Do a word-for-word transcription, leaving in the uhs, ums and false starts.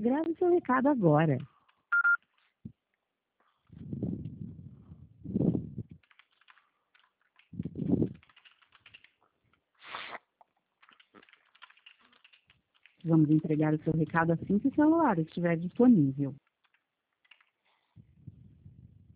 Grave seu recado agora. Vamos entregar o seu recado assim que o celular estiver disponível.